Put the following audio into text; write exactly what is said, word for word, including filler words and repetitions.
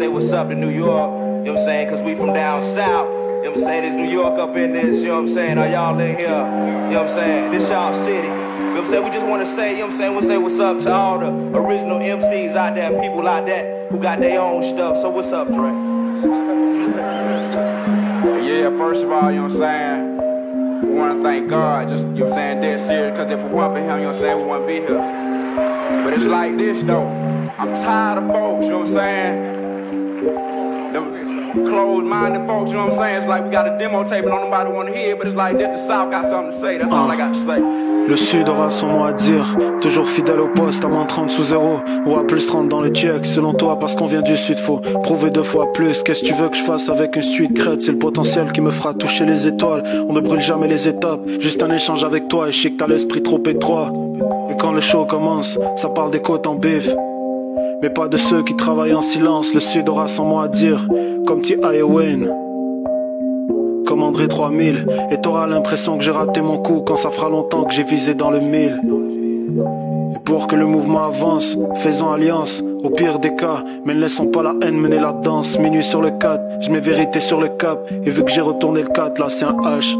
say what's up to New York, you know what I'm saying, cause we from down south. You know what I'm saying? There's New York up in this, you know what I'm saying? Are y'all in here? You know what I'm saying? This y'all city. You know what I'm saying? We just want to say, you know what I'm saying? We'll say what's up to all the original M Cs out there, people out there who got their own stuff. So what's up, Dre? Yeah, first of all, you know what I'm saying? We want to thank God, just, you know what I'm saying, dead serious, because if it wasn't for him, you know what I'm saying, we wouldn't be here. But it's like this, though. I'm tired of folks, you know what I'm saying? Them closed-minded folks, you know what I'm saying? It's like we got a demo tape and don't nobody want to hear it, but it's like this, the South got something to say. That's all I got to say. Le Sud aura son mot à dire. Toujours fidèle au poste à moins trente sous zéro ou à plus trente dans les checks. Selon toi, parce qu'on vient du Sud, faut prouver deux fois plus. Qu'est-ce que tu veux que je fasse avec une street crête? C'est le potentiel qui me fera toucher les étoiles. On ne brûle jamais les étapes. Juste un échange avec toi et je sais que t'as l'esprit trop étroit. Et quand le show commence, ça parle des côtes en bif. Mais pas de ceux qui travaillent en silence. Le Sud aura son mot à dire. Comme T I Wayne, comme André trois mille. Et t'auras l'impression que j'ai raté mon coup quand ça fera longtemps que j'ai visé dans le mille. Et pour que le mouvement avance, faisons alliance. Au pire des cas, mais ne laissons pas la haine mener la danse. Minuit sur le quatre, je mets vérité sur le cap. Et vu que j'ai retourné le quatre, là c'est un H.